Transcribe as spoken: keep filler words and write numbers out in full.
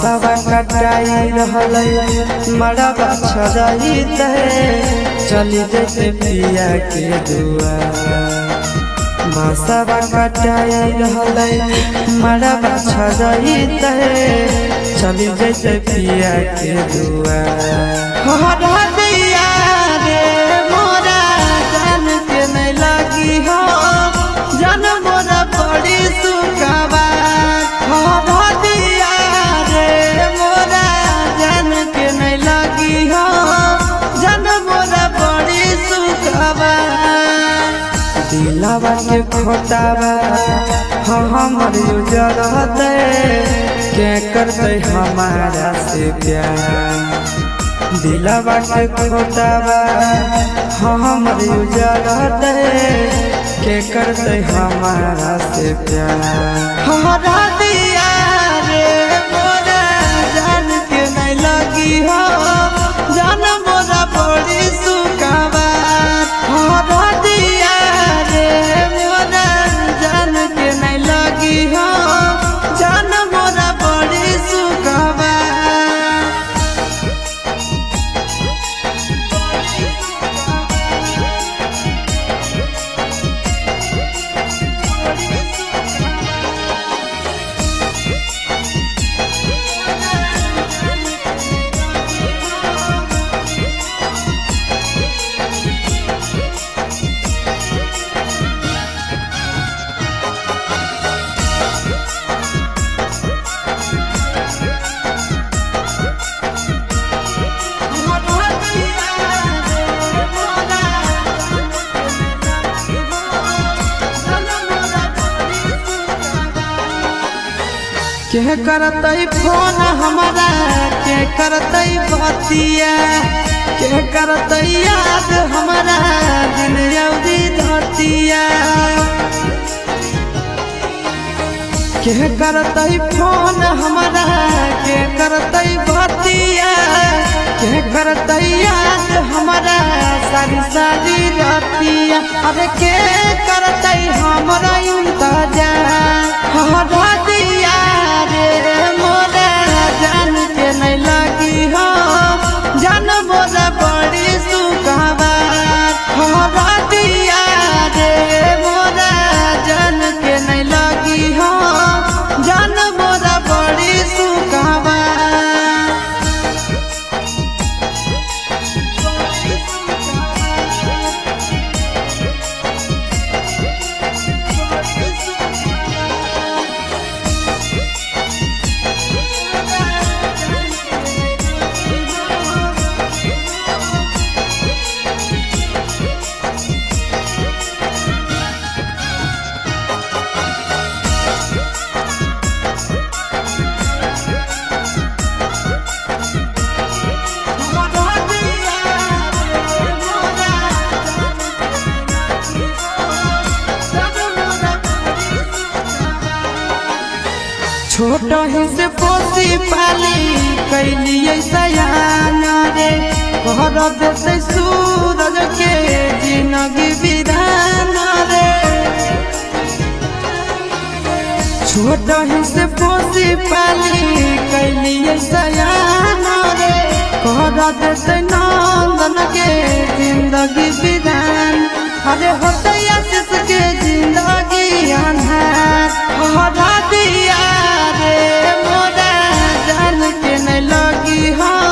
बासावा कटाई रहल मरबा छरहित चली जैसे पिया के दुआ। बासावा कटाई रहल मरबा छरहित चली जैसे पिया के दुआ। दिलावा के खोटावा हमर उजरत के करते हमारा से प्यार। दिलावा के खोटावा हमर उजरत के करते हमारा से प्यार। हमारा दिया रे मोरा जान के नहीं लगी हो जान मोरा बड़ी सुखावा। हमारा दिया जान मोरा बड़ी सुखावा। के करतई फोन हमारा के करतई बतिया के करतई याद हमारा दिन अवधि धतिया। के करतई फोन हमारा के करतई बतिया के करतई याद हमारा सारी सारी धतिया। अरे के करतई हमारा इंतजार हमारा दिया मोरा जान के नहीं लगी हो जान मोरा बड़ी सुखावा। हमारा दिया रे मोरा जान के नहीं लगी हो जान मोरा बड़ी सुखावा। छोटा ही से पोसी पाली कैलिए सयाना रे घर देते सूरज के जिंदगी विधान रे। छोटा ही से पोसी पाली कैलिए सयाना रे घर देते नंदन के जिंदगी विधान। अरे होते आशीष के जिंदगी अन्हार। हमारा दिया रे मोरा जान के नहीं लगी हो